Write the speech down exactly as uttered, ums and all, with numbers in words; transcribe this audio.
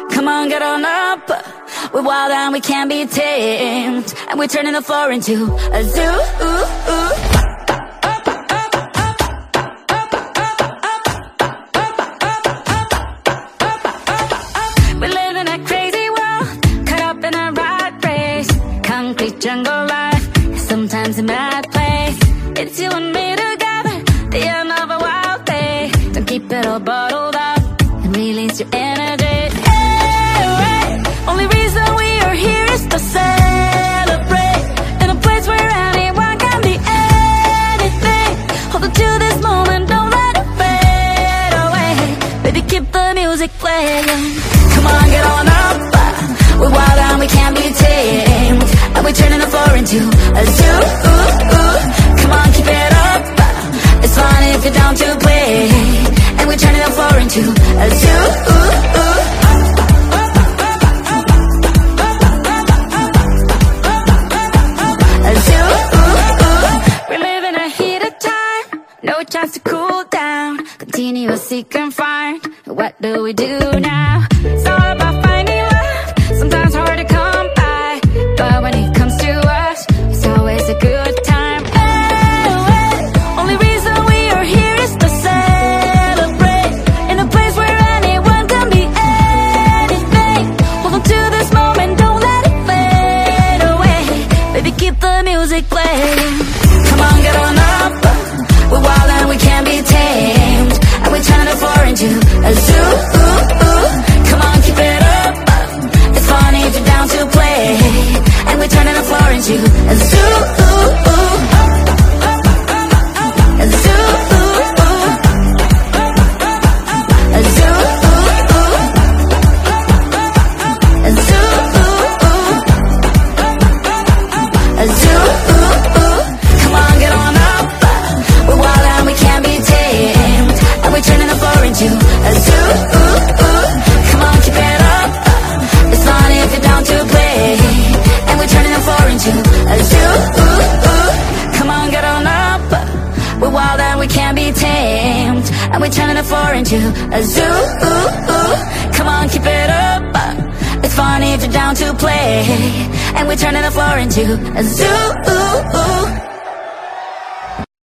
Come on, get on up. We're wild and we can't be tamed, and we're turning the floor into a zoo. We live in a crazy world, caught up in a rat race. Concrete jungle life, sometimes a mad place. It's you and me together, the end of a wild day. Don't keep it all bottled up and release your energy. Hey, hey. Only reason we are here is to celebrate, in a place where anyone can be anything. Hold on to this moment, don't let it fade away. Baby, keep the music playing. Come on, get on up. We're wild and we can't be tamed, and we're turning the floor into a zoo. Come on, keep it up. It's fun if you're down to play, and we're turning the floor into a zoo. A zoo. We live in a heat of time, no chance to cool down. Continue seek and find. What do we do now? It's all about finding love, sometimes hard to come by, but when it comes to us, it's always a good time. Hey, hey. Only reason we are here is to celebrate, in a place where anyone can be anything. Hold on to this moment, don't let it fade away. Baby, keep the music playing. Come on, get on up. We're wild and we can't be tamed, and we're turning the floor into a zoo. Come on, keep it up. It's funny if you're down to play, and we're turning the floor into a zoo. A zoo. A zoo. A zoo. A zoo. Come on, get on up. We're wild and we can't be tamed, and we're turning the floor into a zoo. Come on, keep it up. It's funny if you're down to play, and we're turning the floor into a zoo. Come on, get on up. We're wild and we can't be tamed, and we're turning the floor into a zoo. Come on, keep it up. It's funny if you're down to play, and we're turning the floor into a zoo.